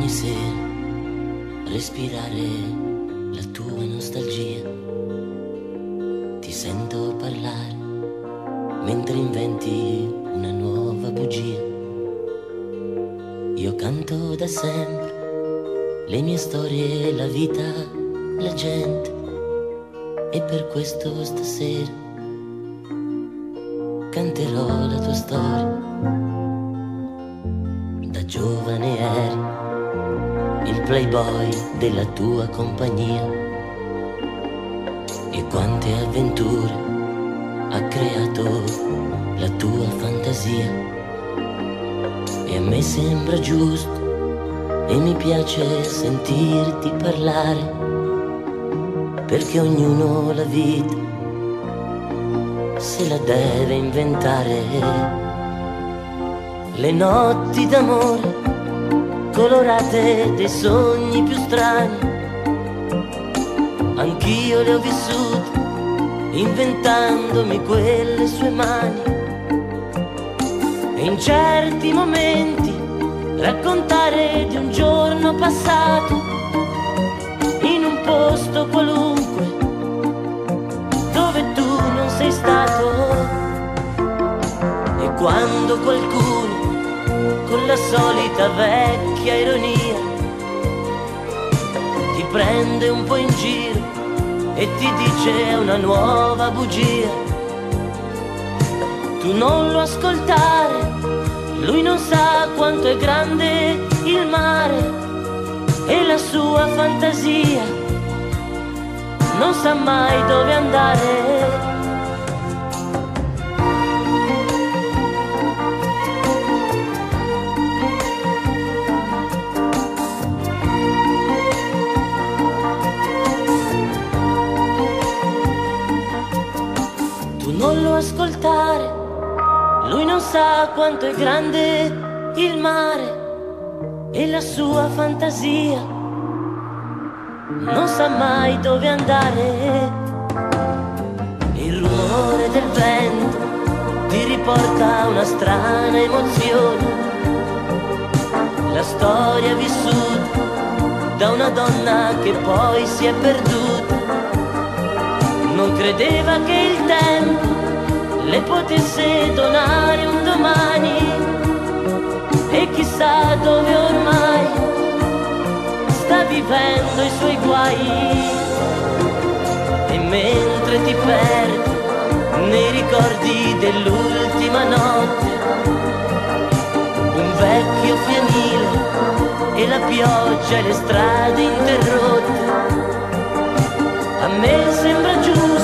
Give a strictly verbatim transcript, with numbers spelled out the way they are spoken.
ogni sera respirare la tua nostalgia. Ti sento parlare mentre inventi una nuova bugia. Io canto da sempre le mie storie, la vita, la gente, e per questo stasera canterò la tua storia. Da giovane eri il playboy della tua compagnia, e quante avventure ha creato la tua fantasia. E a me sembra giusto e mi piace sentirti parlare, perché ognuno la vita se la deve inventare. Le notti d'amore colorate dei sogni più strani, anch'io le ho vissute inventandomi quelle sue mani. E in certi momenti raccontare di un giorno passato in un posto qualunque dove tu non sei stato. E quando qualcuno con la solita vecchia ironia ti prende un po' in giro e ti dice una nuova bugia, tu non lo ascoltare, lui non sa quanto è grande il mare, e la sua fantasia non sa mai dove andare. Non lo ascoltare, lui non sa quanto è grande il mare, e la sua fantasia non sa mai dove andare. Il rumore del vento ti riporta a una strana emozione, la storia vissuta da una donna che poi si è perduta. Non credeva che il tempo le potesse donare un domani, e chissà dove ormai sta vivendo i suoi guai. E mentre ti perdi nei ricordi dell'ultima notte, un vecchio fienile e la pioggia e le strade interrotte, a me sembra giusto